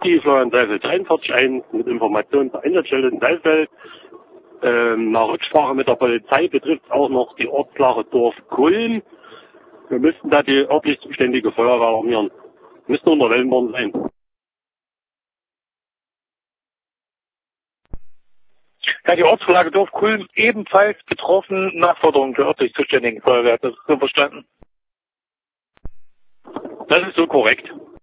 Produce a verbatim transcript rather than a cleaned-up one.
die Florian Seifeld dreiundvierzig eins mit Informationen zur Einsatzstelle in Seifeld. Ähm, nach Rücksprache mit der Polizei betrifft auch noch die Ortslage Dorf Kulm. Wir müssten da die örtlich zuständige Feuerwehr alarmieren. Müssten unter Wellenborn sein. Ja, die Ortslage Dorf Kulm ebenfalls betroffen. Nachforderung der örtlich zuständigen Feuerwehr. Das ist so verstanden. Das ist so korrekt.